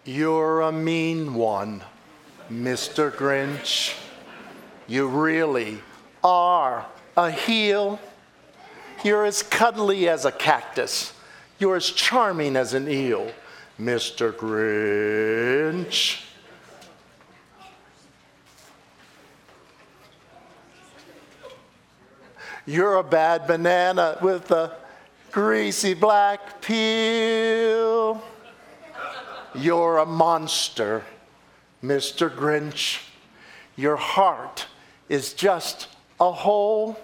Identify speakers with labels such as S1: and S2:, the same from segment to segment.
S1: You're a mean one, Mr. Grinch. You really are a heel. You're as cuddly as a cactus. You're as charming as an eel, Mr. Grinch. You're a bad banana with a greasy black peel. You're a monster, Mr. Grinch. Your heart is just a hole.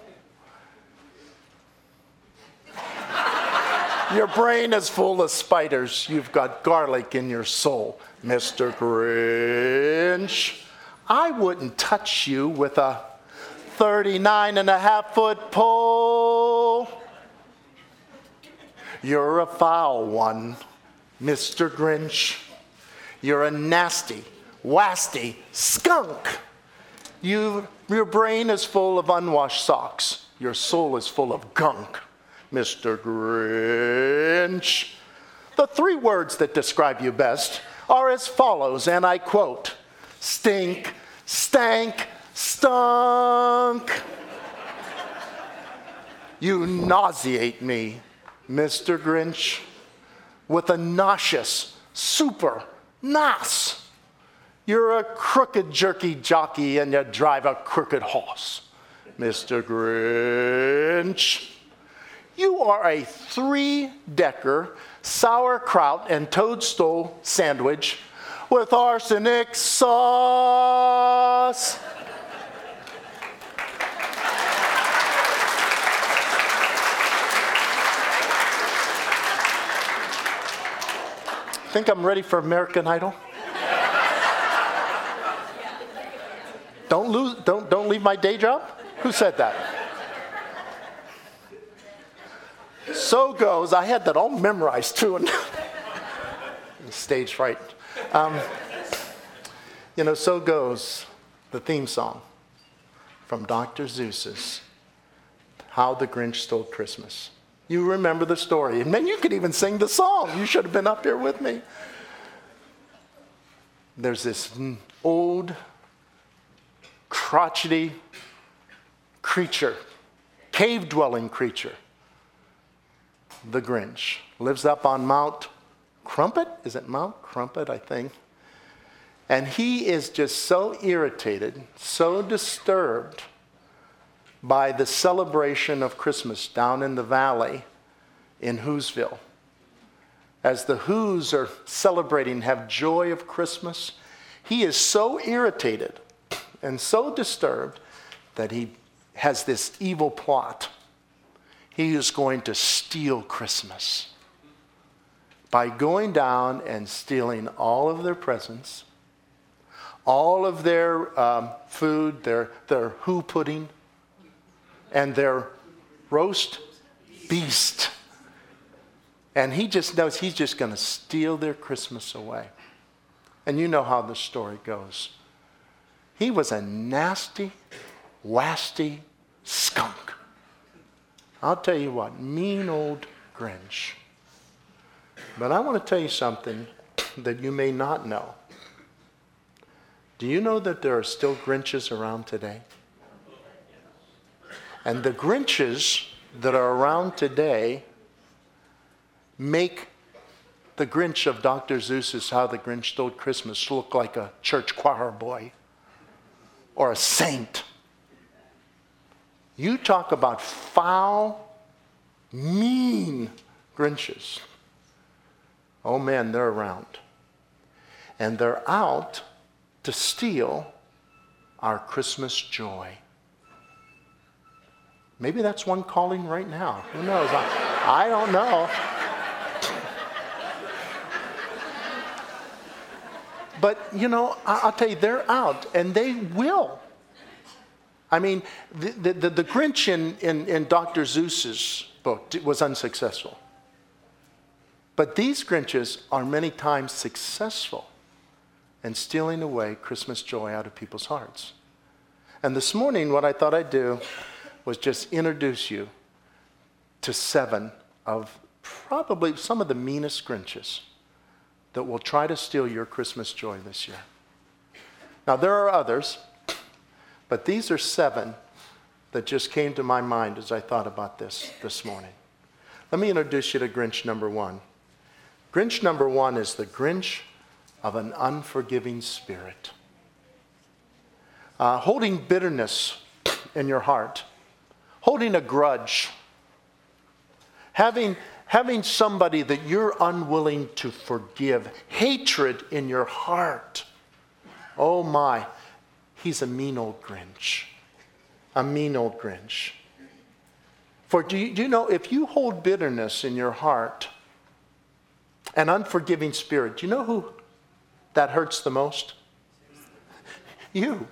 S1: Your brain is full of spiders. You've got garlic in your soul, Mr. Grinch. I wouldn't touch you with a 39.5-foot pole. You're a foul one, Mr. Grinch. You're a nasty, wasty skunk. Your brain is full of unwashed socks. Your soul is full of gunk, Mr. Grinch. The 3 words that describe you best are as follows, and I quote, stink, stank, stunk. You nauseate me, Mr. Grinch, with a nauseous super nos. You're a crooked jerky jockey and you drive a crooked horse, Mr. Grinch. You are a 3-decker sauerkraut and toadstool sandwich with arsenic sauce. Think I'm ready for American Idol? Don't leave my day job? Who said that? So goes, I had that all memorized too, and stage fright. So goes the theme song from Dr. Seuss's How the Grinch Stole Christmas. You remember the story. And man, you could even sing the song. You should have been up here with me. There's this old, crotchety creature, cave-dwelling creature. The Grinch lives up on Mount Crumpet. Is it Mount Crumpet, I think? And he is just so irritated, so disturbed by the celebration of Christmas down in the valley in Whoville. As the Whos are celebrating, have joy of Christmas, he is so irritated and so disturbed that he has this evil plot. He is going to steal Christmas by going down and stealing all of their presents, all of their food, their Who pudding, and their roast beast. And he just knows he's just going to steal their Christmas away. And you know how the story goes. He was a nasty, wasty skunk. I'll tell you what, mean old Grinch. But I want to tell you something that you may not know. Do you know that there are still Grinches around today? And the Grinches that are around today make the Grinch of Dr. Seuss's How the Grinch Stole Christmas look like a church choir boy or a saint. You talk about foul, mean Grinches. Oh man, they're around. And they're out to steal our Christmas joy. Maybe that's one calling right now. Who knows? I don't know. But, I'll tell you, they're out, and they will. I mean, the Grinch in Dr. Seuss's book was unsuccessful. But these Grinches are many times successful in stealing away Christmas joy out of people's hearts. And this morning, what I thought I'd do was just introduce you to 7 of probably some of the meanest Grinches that will try to steal your Christmas joy this year. Now, there are others, but these are 7 that just came to my mind as I thought about this morning. Let me introduce you to Grinch number 1. Grinch number 1 is the Grinch of an unforgiving spirit. Holding bitterness in your heart, holding a grudge, having somebody that you're unwilling to forgive, hatred in your heart. Oh my, he's a mean old Grinch. A mean old Grinch. For do you know, if you hold bitterness in your heart, an unforgiving spirit, do you know who that hurts the most? You.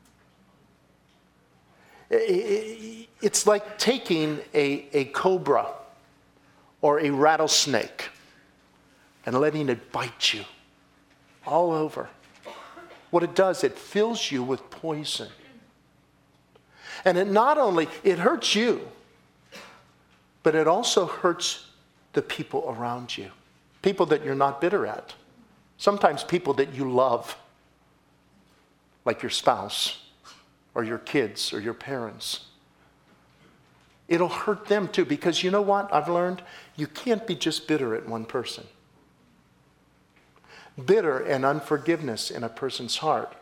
S1: It's like taking a cobra or a rattlesnake and letting it bite you all over. What it does, it fills you with poison. And it not only, it hurts you, but it also hurts the people around you. People that you're not bitter at. Sometimes people that you love, like your spouse or your kids or your parents. It'll hurt them too, because you know what I've learned? You can't be just bitter at one person. Bitter and unforgiveness in a person's heart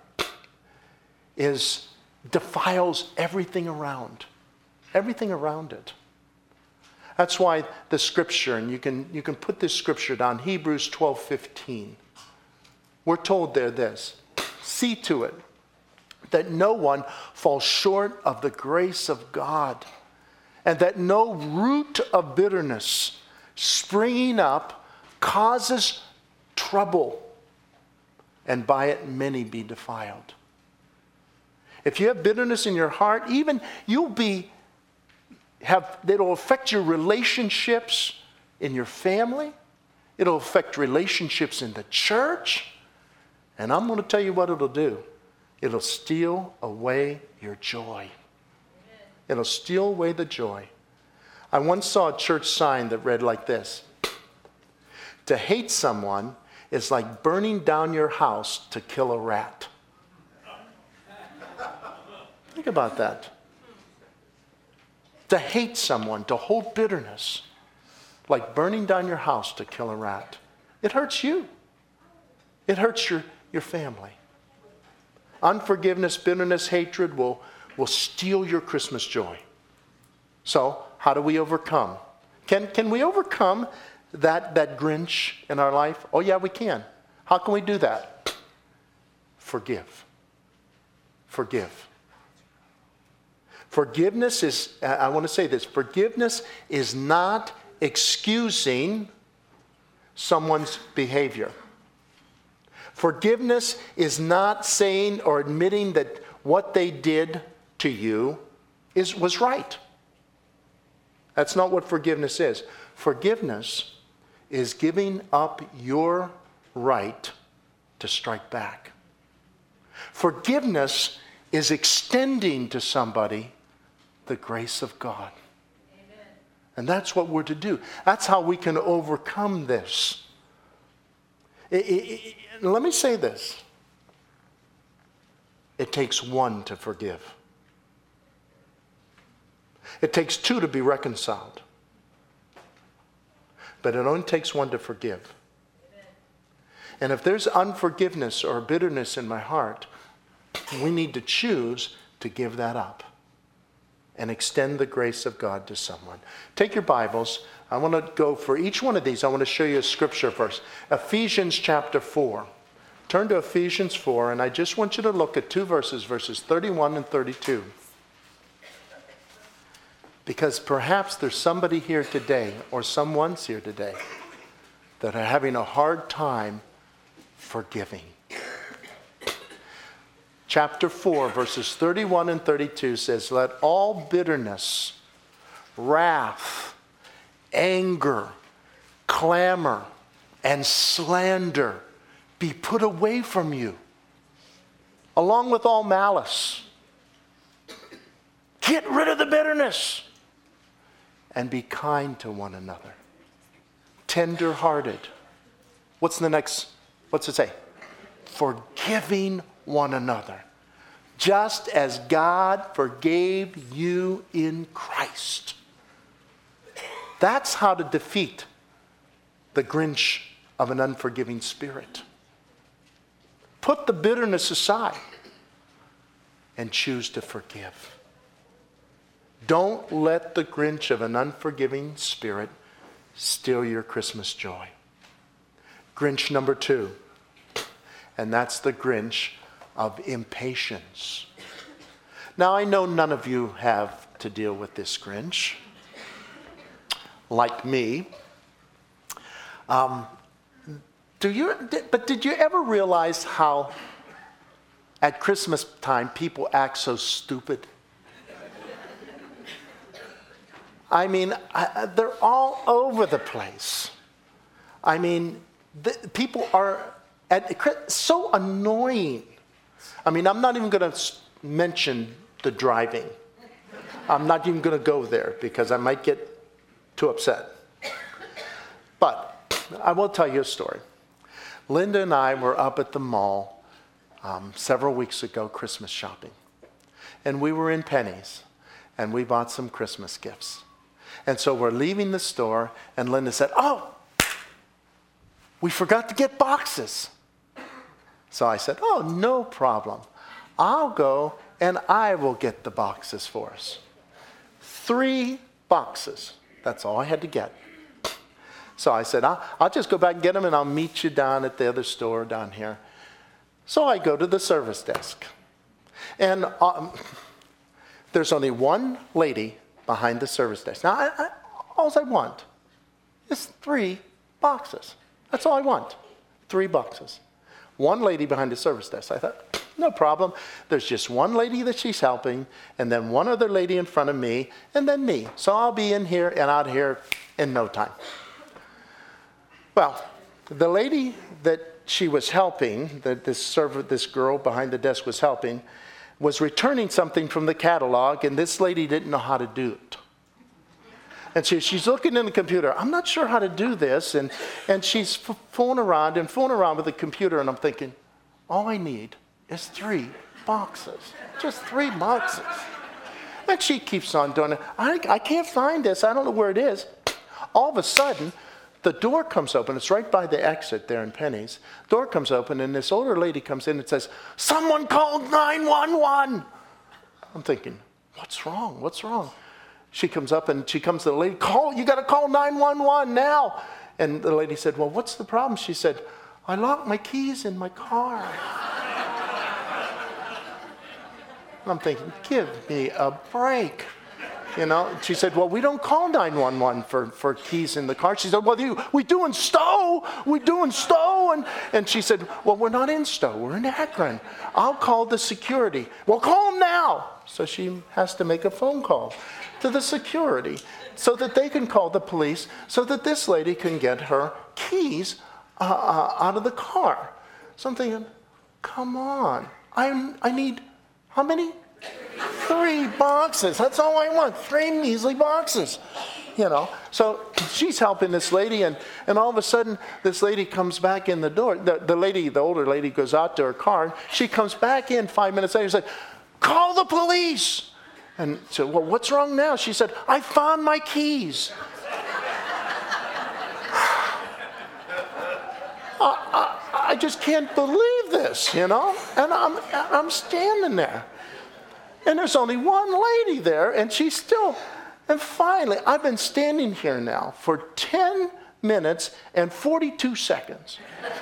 S1: defiles everything around it. That's why the scripture, and you can put this scripture down, Hebrews 12:15. We're told there this: see to it that no one falls short of the grace of God, and that no root of bitterness springing up causes trouble, and by it many be defiled. If you have bitterness in your heart, even it'll affect your relationships in your family. It'll affect relationships in the church. And I'm going to tell you what it'll do. It'll steal away your joy. It'll steal away the joy. I once saw a church sign that read like this: to hate someone is like burning down your house to kill a rat. Think about that. To hate someone, to hold bitterness, like burning down your house to kill a rat. It hurts you. It hurts your family. Unforgiveness, bitterness, hatred will steal your Christmas joy. So, how do we overcome? Can we overcome that Grinch in our life? Oh yeah, we can. How can we do that? Forgive. Forgive. Forgiveness is, I want to say this, forgiveness is not excusing someone's behavior. Forgiveness is not saying or admitting that what they did to you was right. That's not what forgiveness is. Forgiveness is giving up your right to strike back. Forgiveness is extending to somebody the grace of God. Amen. And that's what we're to do. That's how we can overcome this. Let me say this. It takes one to forgive. It takes 2 to be reconciled. But it only takes 1 to forgive. Amen. And if there's unforgiveness or bitterness in my heart, we need to choose to give that up and extend the grace of God to someone. Take your Bibles. I want to go for each one of these. I want to show you a scripture verse. Ephesians chapter 4. Turn to Ephesians 4, and I just want you to look at 2 verses, verses 31 and 32. Because perhaps there's somebody here today, or someone's here today, that are having a hard time forgiving. Chapter 4, verses 31 and 32 says, let all bitterness, wrath, anger, clamor, and slander be put away from you, along with all malice. Get rid of the bitterness and be kind to one another, tender-hearted, What's it say? Forgiving one another. Just as God forgave you in Christ. That's how to defeat the Grinch of an unforgiving spirit. Put the bitterness aside and choose to forgive. Don't let the Grinch of an unforgiving spirit steal your Christmas joy. Grinch number 2, and that's the Grinch of impatience. Now, I know none of you have to deal with this Grinch, like me. But did you ever realize how at Christmas time people act so stupid? I mean, they're all over the place. I mean, people are so annoying. I mean, I'm not even going to mention the driving. I'm not even going to go there because I might get too upset. But I will tell you a story. Linda and I were up at the mall several weeks ago Christmas shopping. And we were in Penny's. And we bought some Christmas gifts. And so we're leaving the store. And Linda said, "Oh, we forgot to get boxes." So I said, "Oh, no problem. I'll go and I will get the boxes for us." 3 boxes. That's all I had to get. So I said, I'll just go back and get them and I'll meet you down at the other store down here. So I go to the service desk. And there's only one lady behind the service desk. Now, all I want is 3 boxes. That's all I want. 3 boxes. One lady behind the service desk. I thought, no problem. There's just one lady that she's helping, and then one other lady in front of me, and then me. So I'll be in here and out here in no time. Well, the lady that she was helping, that this girl behind the desk was helping, was returning something from the catalog, and this lady didn't know how to do it. And she's looking in the computer. I'm not sure how to do this. And she's fooling around with the computer. And I'm thinking, all I need is 3 boxes. Just 3 boxes. And she keeps on doing it. I can't find this. I don't know where it is. All of a sudden, the door comes open. It's right by the exit there in Penny's. Door comes open, and this older lady comes in and says, "Someone called 911." I'm thinking, what's wrong? What's wrong? She comes up and she comes to the lady, you got to call 911 now. And the lady said, "Well, what's the problem?" She said, "I locked my keys in my car." And I'm thinking, give me a break. You know, she said, "Well, we don't call 911 for keys in the car." She said, "Well, we do in Stowe. We do in Stowe." And she said, "Well, we're not in Stowe. We're in Akron. I'll call the security." "Well, call them now." So she has to make a phone call to the security so that they can call the police so that this lady can get her keys out of the car. So I'm thinking, come on. I need, how many? 3 boxes. That's all I want. 3 measly boxes. You know. So she's helping this lady, and all of a sudden this lady comes back in the door. The older lady goes out to her car. She comes back in 5 minutes later and said, "Call the police." And so, "Well, what's wrong now?" She said, "I found my keys." I just can't believe this, you know. And I'm standing there. And there's only one lady there, and she's still, and finally, I've been standing here now for 10 minutes and 42 seconds.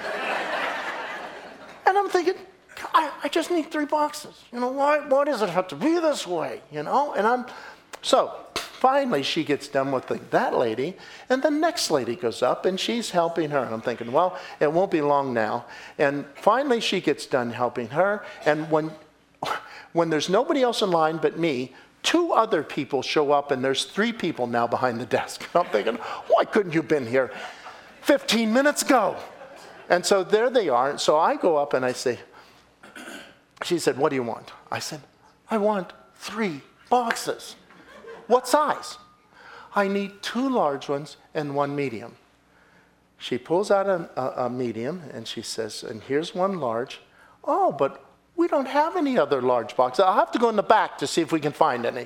S1: And I'm thinking, I just need 3 boxes. You know, why does it have to be this way, you know? And so finally she gets done with that lady, and the next lady goes up, and she's helping her. And I'm thinking, well, it won't be long now. And finally she gets done helping her, and when there's nobody else in line but me, 2 other people show up, and there's 3 people now behind the desk. And I'm thinking, why couldn't you have been here 15 minutes ago? And so there they are. So I go up and I say, she said, "What do you want?" I said, "I want 3 boxes." "What size?" "I need 2 large ones and 1 medium." She pulls out a medium and she says, and here's one large. Oh, but we don't have any other large boxes. I'll have to go in the back to see if we can find any.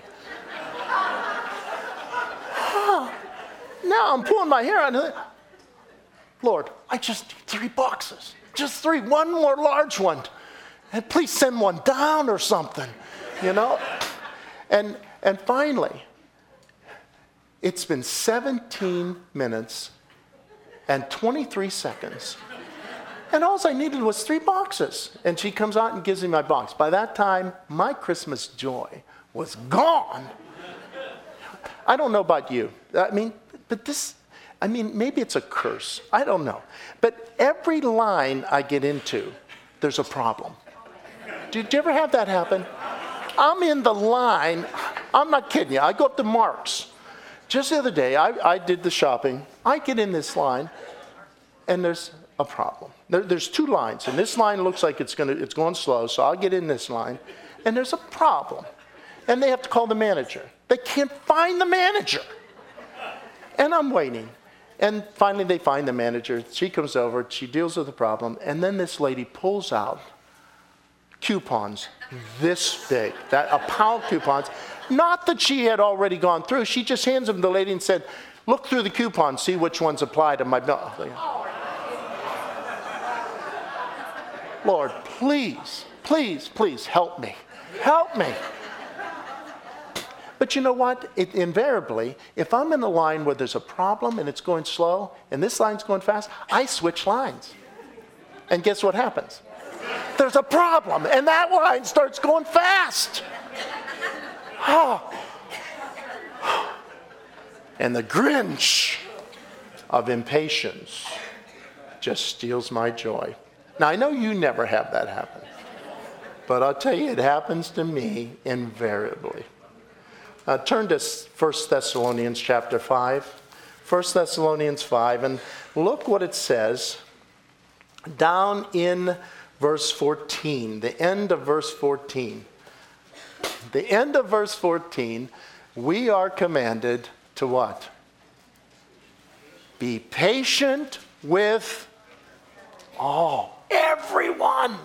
S1: Now I'm pulling my hair out. Lord, I just need 3 boxes. Just 3, one more large one. And please send one down or something, you know? And finally, it's been 17 minutes and 23 seconds. And all I needed was 3 boxes. And she comes out and gives me my box. By that time, my Christmas joy was gone. I don't know about you. Maybe it's a curse. I don't know. But every line I get into, there's a problem. Did you ever have that happen? I'm in the line. I'm not kidding you. I go up to Mark's. Just the other day, I did the shopping. I get in this line, and there's a problem. There's 2 lines, and this line looks like it's going slow, so I'll get in this line, and there's a problem. And they have to call the manager. They can't find the manager. And I'm waiting. And finally they find the manager. She comes over, she deals with the problem, and then this lady pulls out coupons this big, a pile of coupons. Not that she had already gone through. She just hands them to the lady and said, look through the coupons, see which ones apply to my bill. Lord, please, please, please help me. Help me. But you know what? Invariably, if I'm in a line where there's a problem and it's going slow and this line's going fast, I switch lines. And guess what happens? There's a problem and that line starts going fast. Oh. And the Grinch of impatience just steals my joy. Now, I know you never have that happen, but I'll tell you, it happens to me invariably. Turn to 1 Thessalonians chapter 5. 1 Thessalonians 5, and look what it says down in verse 14, the end of verse 14. The end of verse 14, we are commanded to what? Be patient with all. Everyone.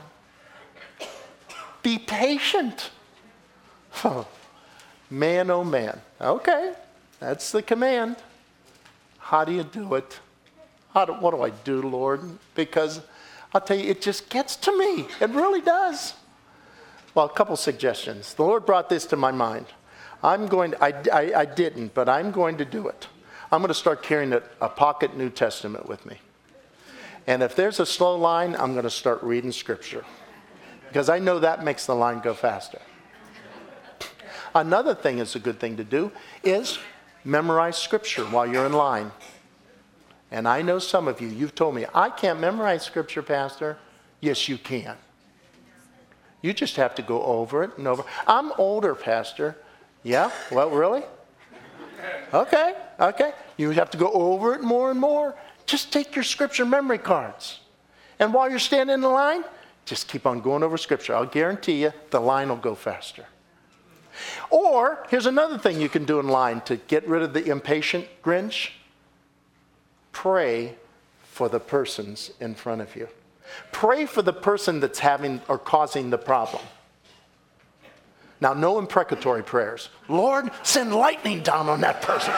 S1: Be patient. Oh, man, oh man. Okay, that's the command. How do you do it? What do I do, Lord? Because I'll tell you, it just gets to me. It really does. Well, a couple suggestions. The Lord brought this to my mind. I didn't, but I'm going to do it. I'm going to start carrying a pocket New Testament with me. And if there's a slow line, I'm going to start reading Scripture. Because I know that makes the line go faster. Another thing is a good thing to do is memorize Scripture while you're in line. And I know some of you, you've told me, I can't memorize Scripture, Pastor. Yes, you can. You just have to go over it and over. I'm older, Pastor. Yeah? Well, really? Okay. You have to go over it more and more. Just take your Scripture memory cards. And while you're standing in the line, just keep on going over Scripture. I'll guarantee you the line will go faster. Or, here's another thing you can do in line to get rid of the impatient Grinch. Pray for the persons in front of you. Pray for the person that's having or causing the problem. Now, no imprecatory prayers. Lord, send lightning down on that person.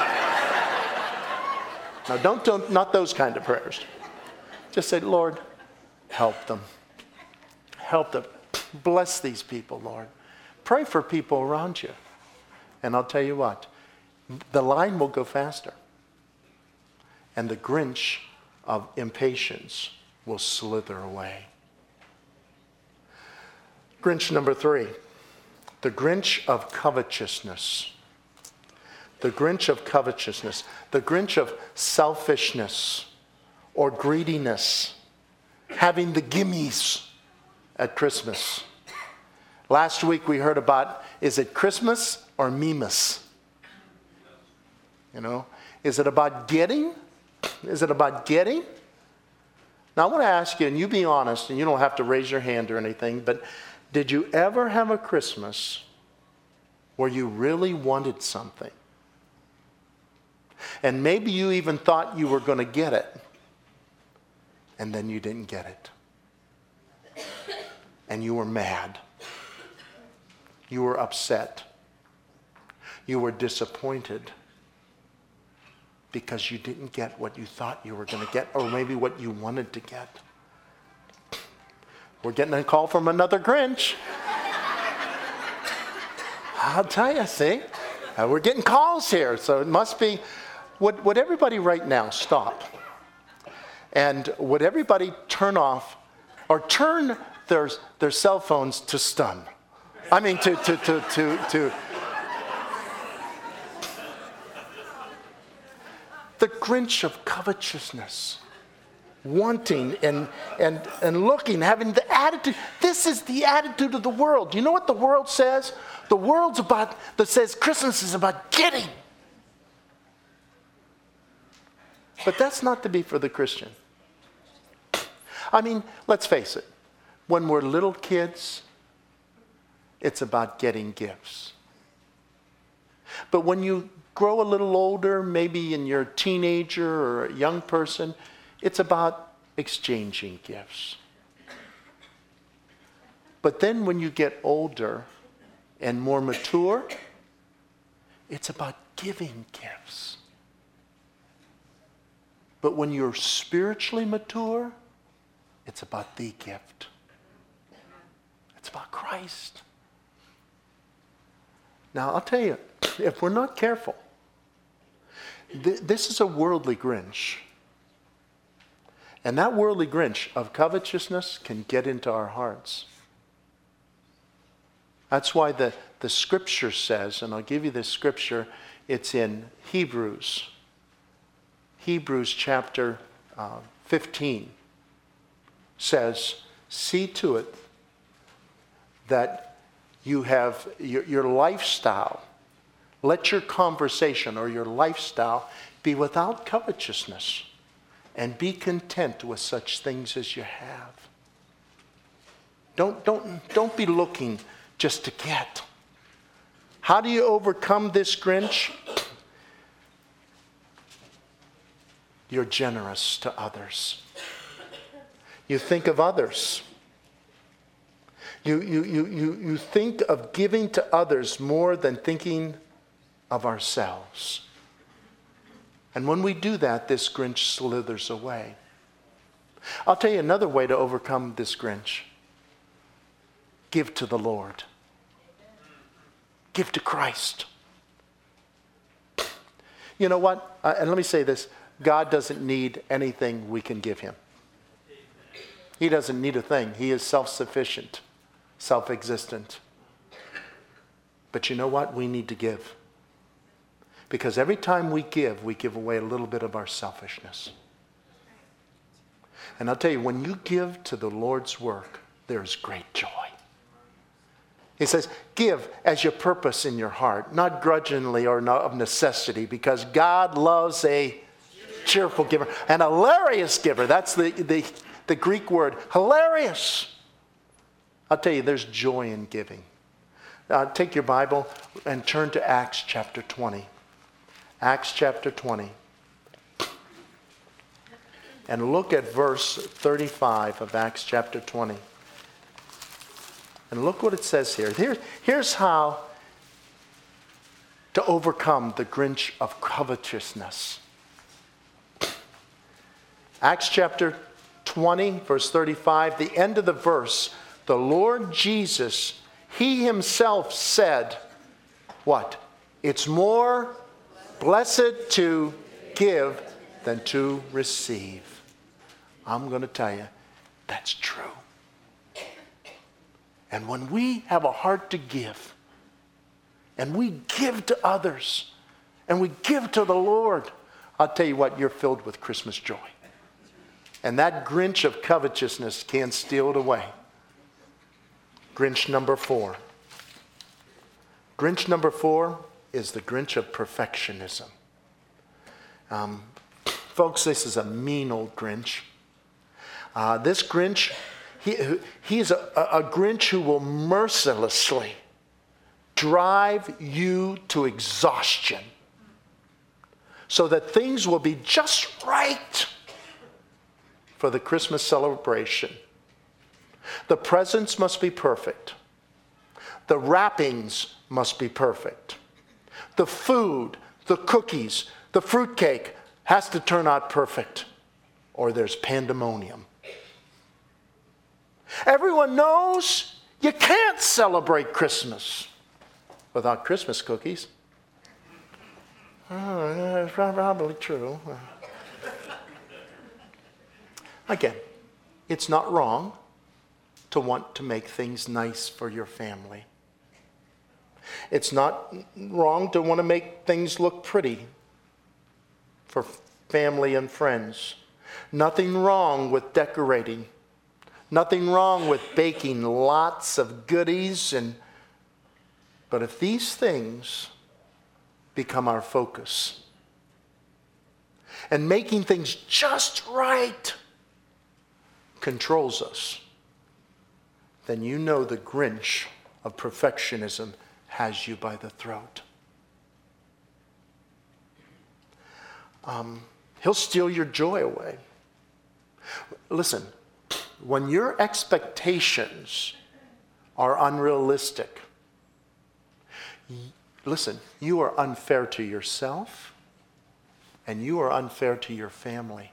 S1: Now, don't not those kind of prayers. Just say, Lord, help them. Help them. Bless these people, Lord. Pray for people around you. And I'll tell you what, the line will go faster. And the Grinch of impatience will slither away. Grinch number 3, the Grinch of covetousness. The Grinch of covetousness. The Grinch of selfishness or greediness. Having the gimmies at Christmas. Last week we heard about, is it Christmas or Mimas? You know, is it about getting? Is it about getting? Now I want to ask you, and you be honest, and you don't have to raise your hand or anything, but did you ever have a Christmas where you really wanted something? And maybe you even thought you were going to get it. and then you didn't get it. And you were mad. You were upset. You were disappointed because you didn't get what you thought you were going to get, or maybe what you wanted to get. We're getting a call from another Grinch. I'll tell you, see? We're getting calls here, so it must be. Would everybody right now stop? And would everybody turn off or turn their cell phones to stun? I mean, to the Grinch of covetousness, wanting and looking, having the attitude. This is the attitude of the world. You know what the world says? The world's that says Christmas is about getting. But that's not to be for the Christian. I mean, let's face it. When we're little kids, it's about getting gifts. But when you grow a little older, maybe in you're a teenager or a young person, it's about exchanging gifts. But then when you get older and more mature, it's about giving gifts. But when you're spiritually mature, it's about the gift. It's about Christ. Now, I'll tell you, if we're not careful, this is a worldly Grinch. And that worldly Grinch of covetousness can get into our hearts. That's why the scripture says, and I'll give you this scripture, it's in Hebrews. Hebrews chapter 15 says, see to it that you have your lifestyle, let your conversation or your lifestyle be without covetousness, and be content with such things as you have. Don't be looking just to get. How do you overcome this Grinch? You're generous to others. You think of others. You think of giving to others more than thinking of ourselves. And when we do that, this Grinch slithers away. I'll tell you another way to overcome this Grinch. Give to the Lord. Give to Christ. You know what? And let me say this. God doesn't need anything we can give him. He doesn't need a thing. He is self-sufficient, self-existent. But you know what? We need to give. Because every time we give away a little bit of our selfishness. And I'll tell you, when you give to the Lord's work, there's great joy. He says, give as your purpose in your heart, not grudgingly or not of necessity, because God loves a cheerful giver, an hilarious giver. That's the Greek word, hilarious. I'll tell you, there's joy in giving. Take your Bible and turn to Acts chapter 20. Acts chapter 20. And look at verse 35 of Acts chapter 20. And look what it says here. Here's how to overcome the Grinch of covetousness. Acts chapter 20, verse 35, the end of the verse, the Lord Jesus, he himself said, what? It's more blessed to give than to receive. I'm going to tell you, that's true. And when we have a heart to give, and we give to others, and we give to the Lord, I'll tell you what, you're filled with Christmas joy. And that Grinch of covetousness can't steal it away. Grinch number 4. Grinch number 4 is the Grinch of perfectionism. Folks, this is a mean old Grinch. This Grinch, he's a Grinch who will mercilessly drive you to exhaustion so that things will be just right for the Christmas celebration. The presents must be perfect. The wrappings must be perfect. The food, the cookies, the fruitcake has to turn out perfect, or there's pandemonium. Everyone knows you can't celebrate Christmas without Christmas cookies. Oh, that's probably true. Again, it's not wrong to want to make things nice for your family. It's not wrong to want to make things look pretty for family and friends. Nothing wrong with decorating. Nothing wrong with baking lots of goodies. But if these things become our focus, and making things just right controls us, then you know the Grinch of perfectionism has you by the throat. He'll steal your joy away. Listen, when your expectations are unrealistic, listen, you are unfair to yourself and you are unfair to your family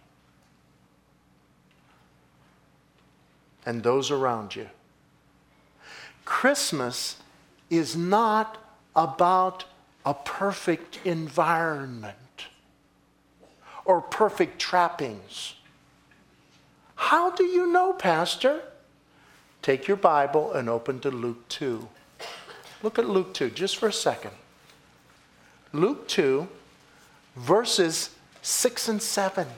S1: and those around you. Christmas is not about a perfect environment or perfect trappings. How do you know, Pastor? Take your Bible and open to Luke 2. Look at Luke 2 just for a second. Luke 2, verses 6 and 7.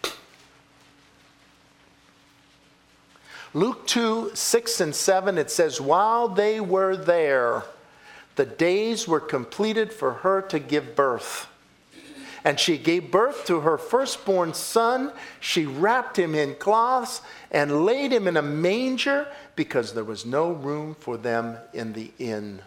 S1: Luke 2, 6 and 7, it says, while they were there, the days were completed for her to give birth. And she gave birth to her firstborn son. She wrapped him in cloths and laid him in a manger because there was no room for them in the inn.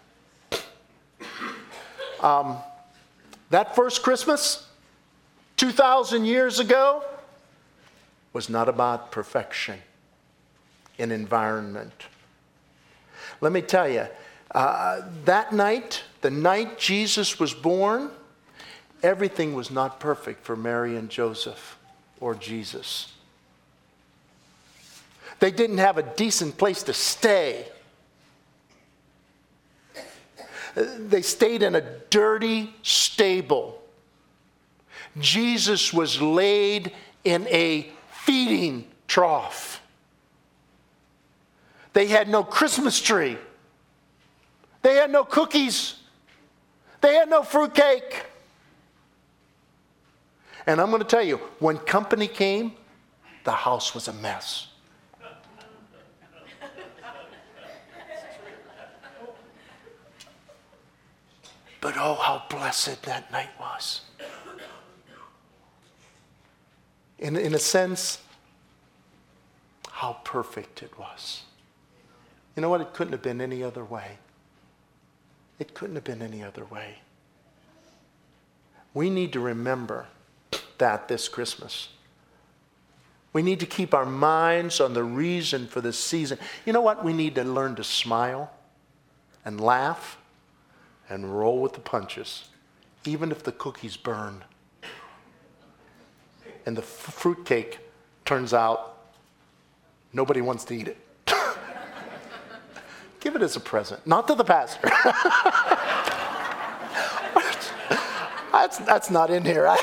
S1: That first Christmas, 2,000 years ago, was not about perfection in environment. Let me tell you, that night, the night Jesus was born, everything was not perfect for Mary and Joseph or Jesus. They didn't have a decent place to stay. They stayed in a dirty stable. Jesus was laid in a feeding trough. They had no Christmas tree. They had no cookies. They had no fruitcake. And I'm going to tell you, when company came, the house was a mess. But oh, how blessed that night was. In a sense, how perfect it was. You know what? It couldn't have been any other way. It couldn't have been any other way. We need to remember that this Christmas. We need to keep our minds on the reason for this season. You know what? We need to learn to smile and laugh and roll with the punches, even if the cookies burn and the fruitcake turns out nobody wants to eat it. Give it as a present, not to the pastor. That's not in here.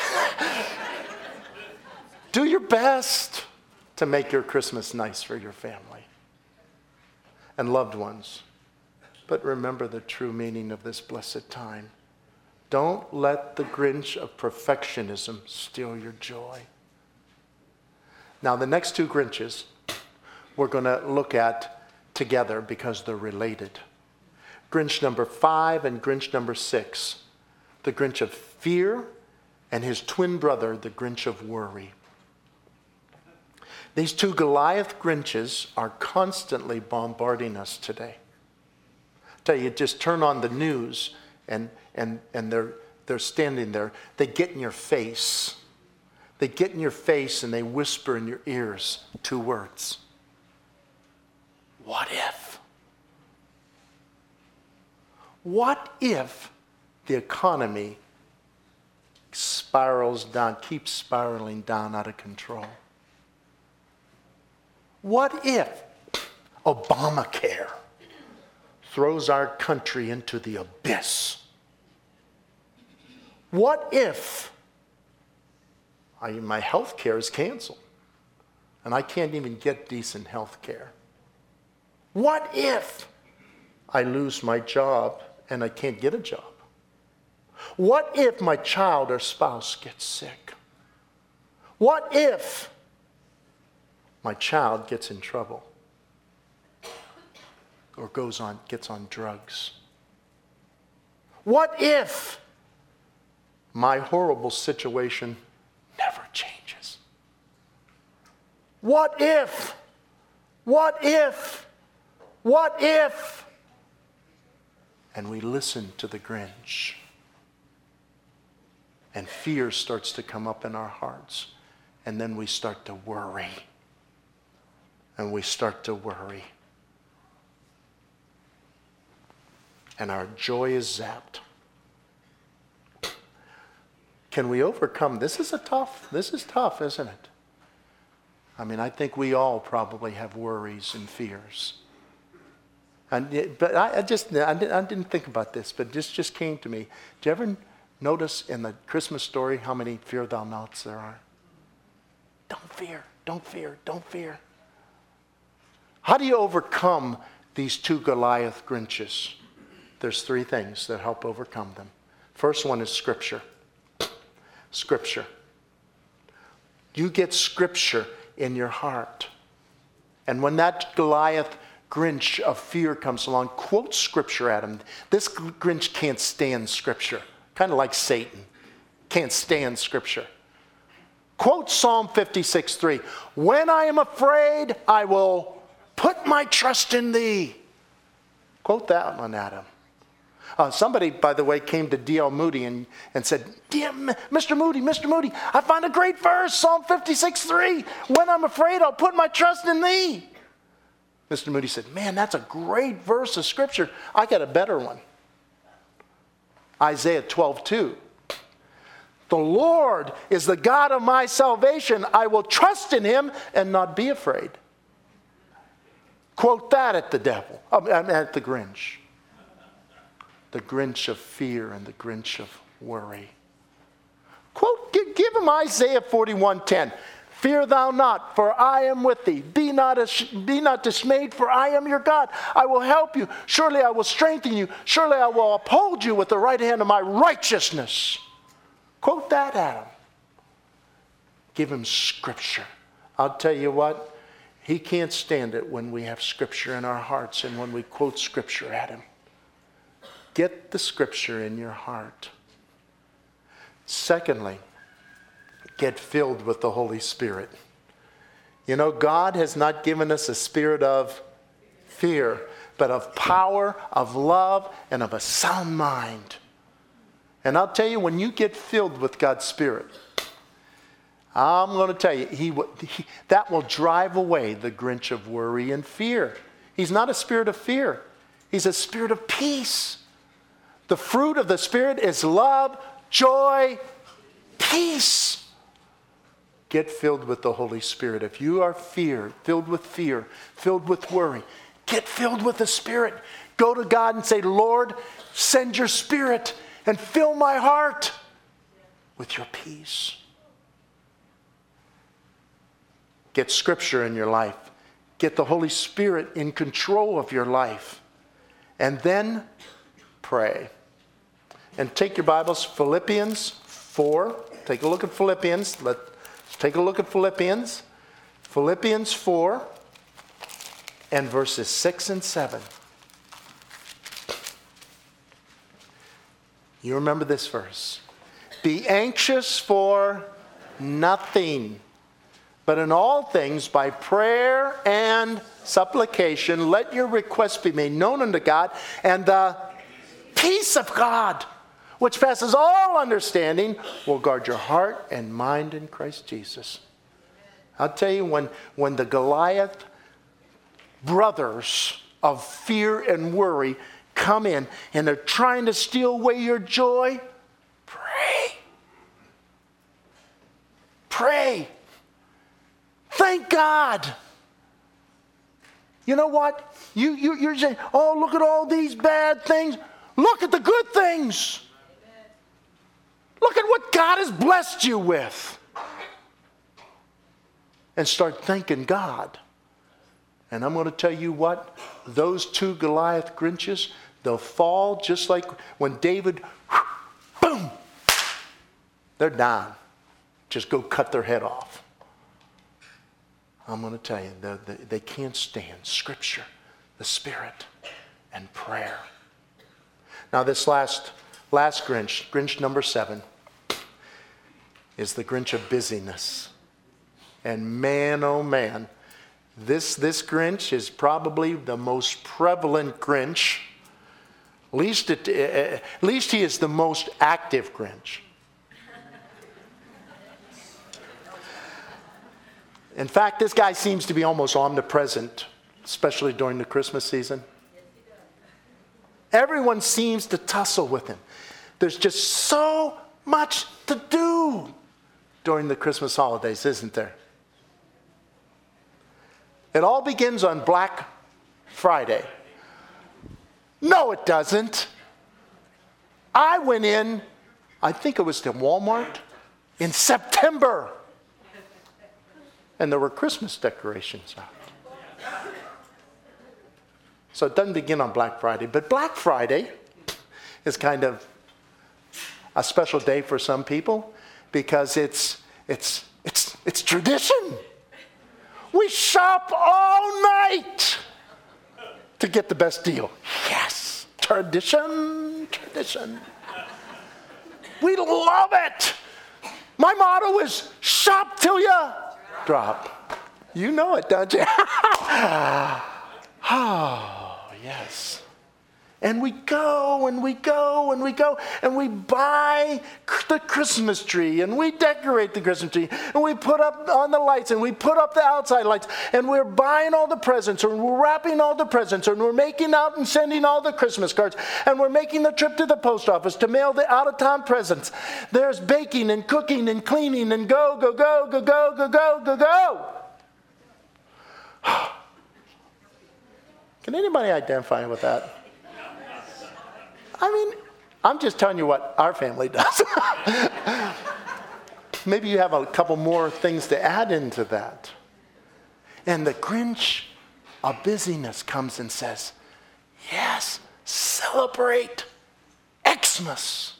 S1: Do your best to make your Christmas nice for your family and loved ones. But remember the true meaning of this blessed time. Don't let the Grinch of perfectionism steal your joy. Now, the next two Grinches we're going to look at together because they're related. Grinch number 5 and Grinch number 6. The Grinch of fear and his twin brother, the Grinch of worry. These two Goliath Grinches are constantly bombarding us today. I tell you, just turn on the news and they're standing there. They get in your face. They get in your face and they whisper in your ears 2 words. What if? What if the economy spirals down, keeps spiraling down out of control? What if Obamacare throws our country into the abyss? What if my health care is canceled and I can't even get decent health care? What if I lose my job and I can't get a job? What if my child or spouse gets sick? What if my child gets in trouble or gets on drugs? What if my horrible situation never changes? What if? What if? What if? And we listen to the Grinch. And fear starts to come up in our hearts. And then we start to worry. And we start to worry. And our joy is zapped. Can we overcome? This is tough, isn't it? I mean, I think we all probably have worries and fears. But I didn't think about this, but this just came to me. Did you ever notice in the Christmas story how many fear thou nots there are? Don't fear, don't fear, don't fear. How do you overcome these 2 Goliath Grinches? There's 3 things that help overcome them. First one is Scripture. Scripture. You get Scripture in your heart. And when that Goliath Grinch of fear comes along, quote Scripture at him. This Grinch can't stand Scripture. Kind of like Satan. Can't stand Scripture. Quote Psalm 56:3. When I am afraid, I will put my trust in thee. Quote that one at him. Somebody, by the way, came to D.L. Moody and said, Dear Mr. Moody, I found a great verse, Psalm 56:3. When I'm afraid, I'll put my trust in thee. Mr. Moody said, man, that's a great verse of Scripture. I got a better one. Isaiah 12:2. The Lord is the God of my salvation. I will trust in him and not be afraid. Quote that at the devil, at the Grinch. The Grinch of fear and the Grinch of worry. Quote, give him Isaiah 41:10. Fear thou not, for I am with thee. Be not dismayed, for I am your God. I will help you. Surely I will strengthen you. Surely I will uphold you with the right hand of my righteousness. Quote that at him. Give him Scripture. I'll tell you what, he can't stand it when we have Scripture in our hearts and when we quote Scripture at him. Get the Scripture in your heart. Secondly, get filled with the Holy Spirit. You know, God has not given us a spirit of fear, but of power, of love, and of a sound mind. And I'll tell you, when you get filled with God's Spirit, I'm going to tell you, that will drive away the Grinch of worry and fear. He's not a spirit of fear. He's a spirit of peace. The fruit of the Spirit is love, joy, peace. Get filled with the Holy Spirit. If you are filled with worry, get filled with the Spirit. Go to God and say, Lord, send your Spirit and fill my heart with your peace. Get Scripture in your life. Get the Holy Spirit in control of your life. And then pray. And take your Bibles, Philippians 4. Take a look at Philippians. Let's take a look at Philippians. Philippians 4 and verses 6 and 7. You remember this verse. Be anxious for nothing, but in all things by prayer and supplication, let your requests be made known unto God, and the peace of God, which passes all understanding, will guard your heart and mind in Christ Jesus. I'll tell you, when the Goliath brothers of fear and worry come in and they're trying to steal away your joy, pray. Pray. Thank God. You know what? You're saying, oh, look at all these bad things. Look at the good things. Look at what God has blessed you with. And start thanking God. And I'm going to tell you what, those two Goliath Grinches, they'll fall just like when David, boom, they're down. Just go cut their head off. I'm going to tell you, they can't stand Scripture, the Spirit, and prayer. Now this last Grinch, Grinch number 7, is the Grinch of busyness. And man, oh man, this Grinch is probably the most prevalent Grinch. At least he is the most active Grinch. In fact, this guy seems to be almost omnipresent, especially during the Christmas season. Everyone seems to tussle with him. There's just so much to do during the Christmas holidays, isn't there? It all begins on Black Friday. No, it doesn't. I went in, I think it was to Walmart, in September. And there were Christmas decorations out. So it doesn't begin on Black Friday. But Black Friday is kind of a special day for some people because it's tradition. We shop all night to get the best deal. Yes, tradition. We love it. My motto is shop till you drop. You know it, don't you? Oh, yes. And we go and we go and we go and we buy the Christmas tree and we decorate the Christmas tree and we put up on the lights and we put up the outside lights and we're buying all the presents and we're wrapping all the presents and we're making out and sending all the Christmas cards and we're making the trip to the post office to mail the out-of-town presents. There's baking and cooking and cleaning and go. Can anybody identify with that? I mean, I'm just telling you what our family does. Maybe you have a couple more things to add into that. And the Grinch of busyness comes and says, yes, celebrate Xmas.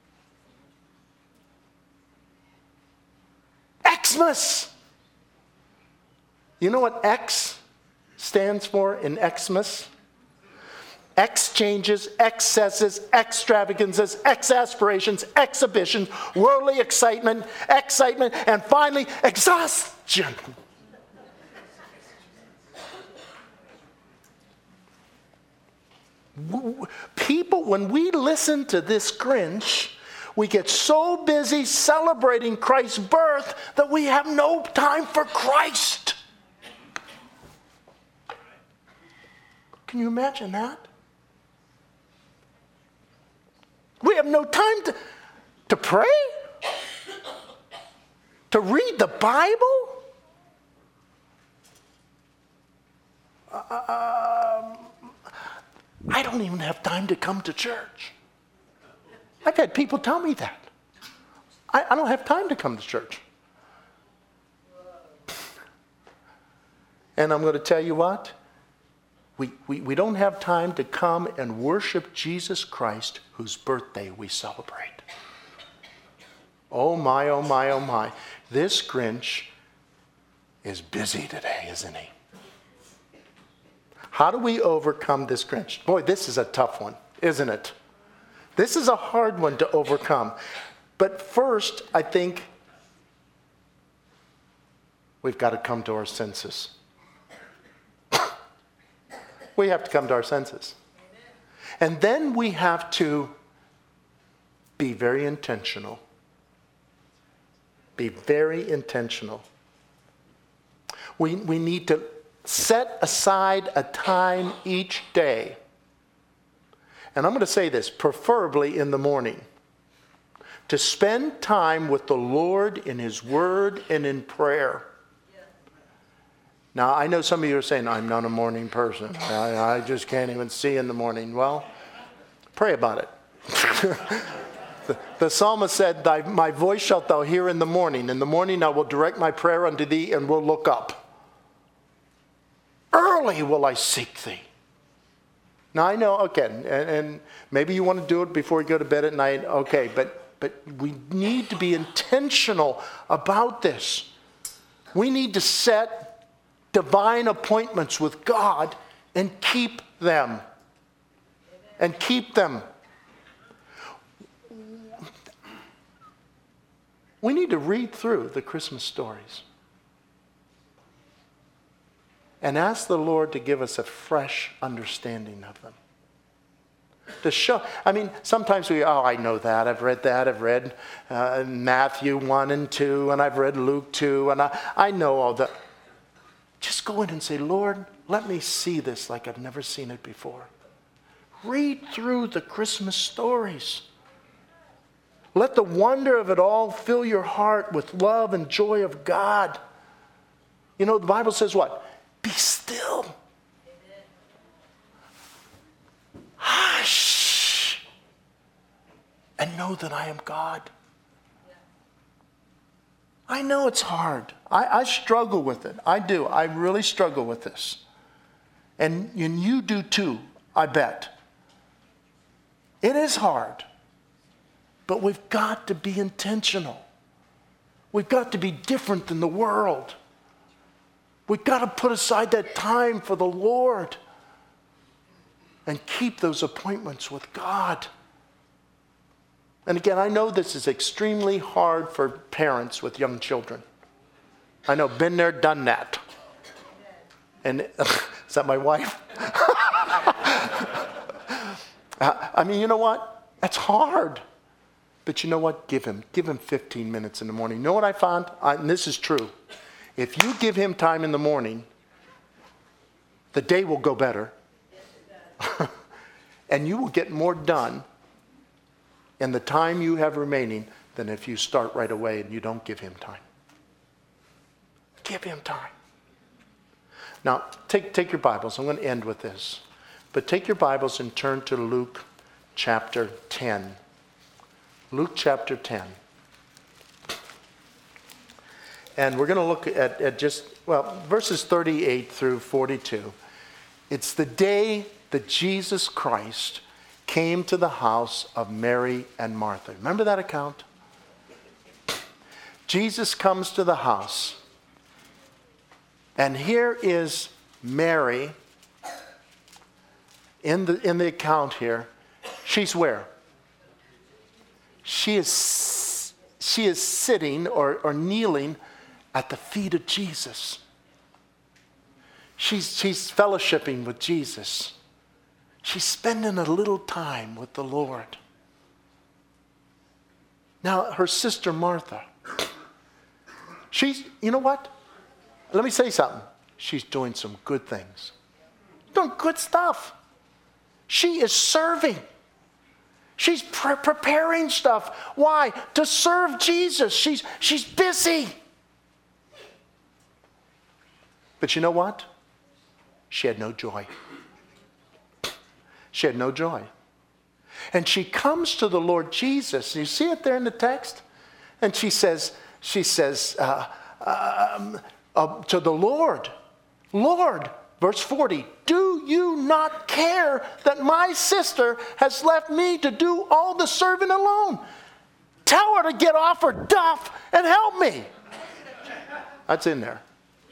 S1: Xmas. You know what X stands for in Xmas? Exchanges, excesses, extravagances, exasperations, exhibitions, worldly excitement, and finally, exhaustion. People, when we listen to this Grinch, we get so busy celebrating Christ's birth that we have no time for Christ. Can you imagine that? We have no time to pray? To read the Bible? I don't even have time to come to church. I've had people tell me that. I don't have time to come to church. And I'm going to tell you what? We don't have time to come and worship Jesus Christ, whose birthday we celebrate. Oh my, oh my, oh my. This Grinch is busy today, isn't he? How do we overcome this Grinch? Boy, this is a tough one, isn't it? This is a hard one to overcome. But first, I think we've got to come to our senses. We have to come to our senses. And then we have to be very intentional. Be very intentional. We need to set aside a time each day. And I'm going to say this, preferably in the morning, to spend time with the Lord in His Word and in prayer. Now, I know some of you are saying, I'm not a morning person. I just can't even see in the morning. Well, pray about it. The psalmist said, my voice shalt thou hear in the morning. In the morning I will direct my prayer unto thee and will look up. Early will I seek thee. Now I know, okay, and maybe you want to do it before you go to bed at night, okay, but we need to be intentional about this. We need to set divine appointments with God and keep them. And keep them. We need to read through the Christmas stories and ask the Lord to give us a fresh understanding of them. To show, sometimes I know that, I've read that, I've read Matthew 1 and 2, and I've read Luke 2, and I know all that. Just go in and say, Lord, let me see this like I've never seen it before. Read through the Christmas stories. Let the wonder of it all fill your heart with love and joy of God. You know, the Bible says what? Be still. Amen. Hush. And know that I am God. Yeah. I know it's hard. I struggle with it. I do. I really struggle with this. And you do too, I bet. It is hard. But we've got to be intentional. We've got to be different than the world. We've got to put aside that time for the Lord and keep those appointments with God. And again, I know this is extremely hard for parents with young children. I know, been there, done that. And is that my wife? You know what? That's hard. But you know what? Give him 15 minutes in the morning. You know what I found? And this is true. If you give him time in the morning, the day will go better. And you will get more done in the time you have remaining than if you start right away and you don't give him time. Give him time. Now, take your Bibles. I'm going to end with this. But take your Bibles and turn to Luke chapter 10. Luke chapter 10. And we're going to look at verses 38 through 42. It's the day that Jesus Christ came to the house of Mary and Martha. Remember that account? Jesus comes to the house. And here is Mary in the account here. She's where? She is sitting or kneeling at the feet of Jesus. She's fellowshipping with Jesus. She's spending a little time with the Lord. Now, her sister Martha, you know what? Let me say something. She's doing some good things. Doing good stuff. She is serving. She's preparing stuff. Why? To serve Jesus. She's busy. But you know what? She had no joy. She had no joy. And she comes to the Lord Jesus. You see it there in the text? And she says to the Lord, Lord, verse 40, do you not care that my sister has left me to do all the serving alone? Tell her to get off her duff and help me. That's in there.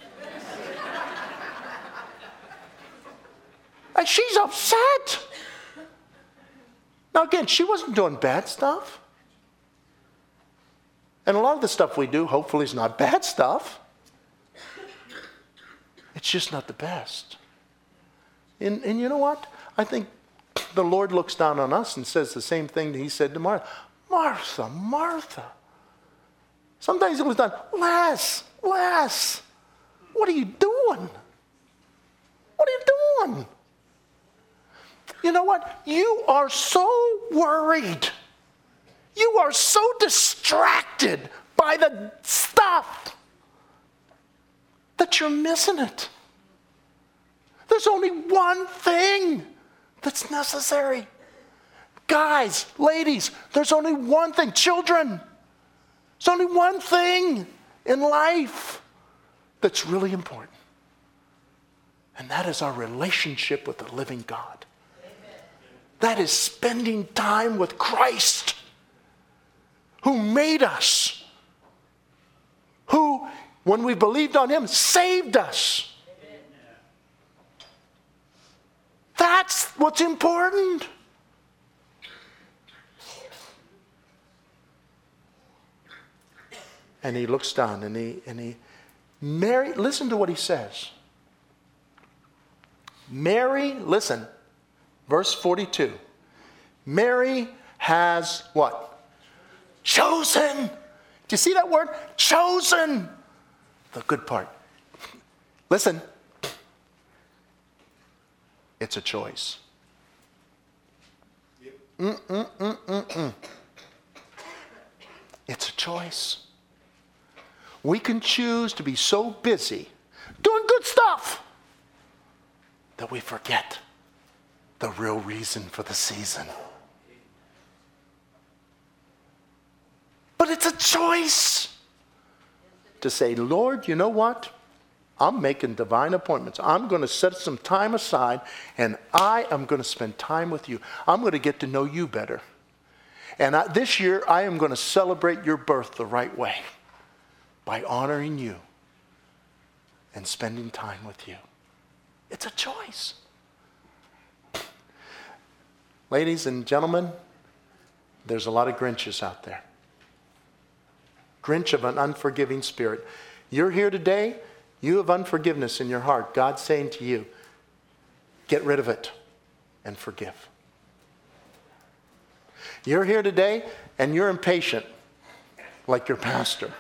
S1: And she's upset. Now again, she wasn't doing bad stuff. And a lot of the stuff we do, hopefully, is not bad stuff. It's just not the best. And you know what? I think the Lord looks down on us and says the same thing that he said to Martha. Martha, Martha. Sometimes it was done, Les, what are you doing? What are you doing? You know what? You are so worried. You are so distracted by the stuff that you're missing it. There's only one thing that's necessary. Guys, ladies, there's only one thing. Children, there's only one thing in life that's really important. And that is our relationship with the living God. Amen. That is spending time with Christ, who made us, who, when we believed on him, saved us. Amen. That's what's important. And he looks down and Mary, listen to what he says. Mary, listen, verse 42. Mary has what? Chosen. Do you see that word? Chosen. The good part. Listen. It's a choice. It's a choice. We can choose to be so busy doing good stuff that we forget the real reason for the season. But it's a choice to say, Lord, you know what? I'm making divine appointments. I'm going to set some time aside, and I am going to spend time with you. I'm going to get to know you better. And this year, I am going to celebrate your birth the right way by honoring you and spending time with you. It's a choice. Ladies and gentlemen, there's a lot of Grinches out there. Grinch of an unforgiving spirit. You're here today, you have unforgiveness in your heart. God's saying to you, get rid of it and forgive. You're here today and you're impatient, like your pastor.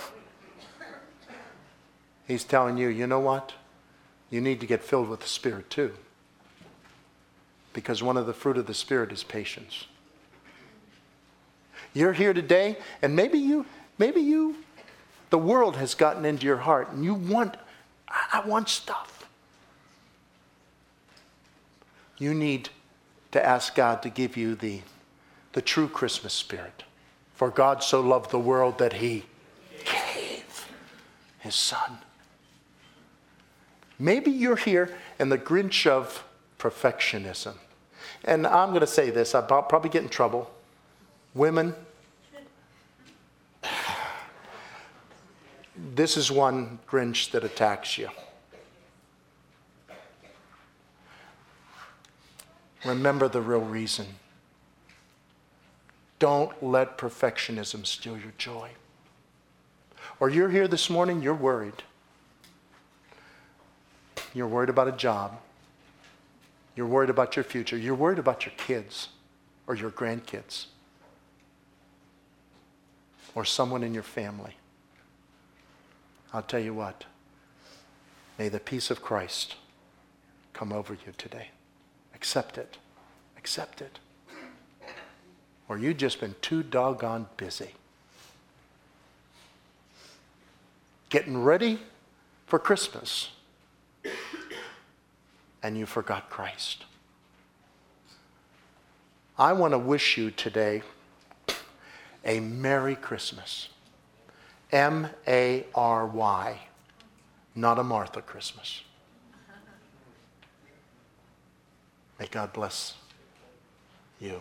S1: He's telling you, you know what? You need to get filled with the Spirit too. Because one of the fruit of the Spirit is patience. You're here today, and maybe you, the world has gotten into your heart, and you want, I want stuff. You need to ask God to give you the true Christmas spirit. For God so loved the world that he gave his Son. Maybe you're here in the Grinch of perfectionism. And I'm going to say this, I'll probably get in trouble. Women, this is one Grinch that attacks you. Remember the real reason. Don't let perfectionism steal your joy. Or you're here this morning, you're worried. You're worried about a job. You're worried about your future. You're worried about your kids or your grandkids or someone in your family. I'll tell you what. May the peace of Christ come over you today. Accept it. Accept it. Or you've just been too doggone busy getting ready for Christmas, and you forgot Christ. I want to wish you today a Merry Christmas. M-A-R-Y, not a Martha Christmas. May God bless you.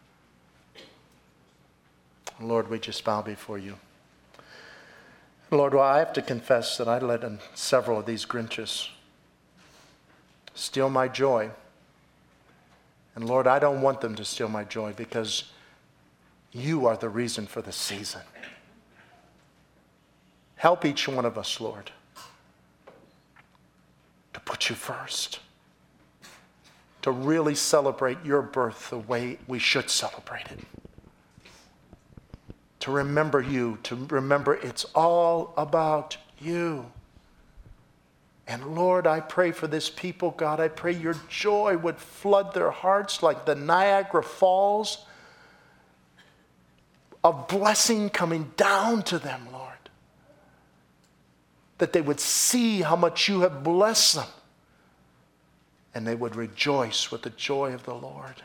S1: Lord, we just bow before you. Lord, well, I have to confess that I let in several of these Grinches steal my joy. And Lord, I don't want them to steal my joy because you are the reason for the season. Help each one of us, Lord, to put you first, to really celebrate your birth the way we should celebrate it. to remember you, to remember it's all about you. And Lord, I pray for this people, God. I pray your joy would flood their hearts like the Niagara Falls, of blessing coming down to them, Lord. That they would see how much you have blessed them, and they would rejoice with the joy of the Lord.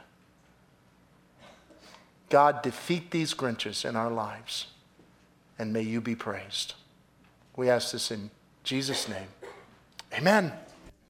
S1: God, defeat these Grinches in our lives, and may you be praised. We ask this in Jesus' name. Amen.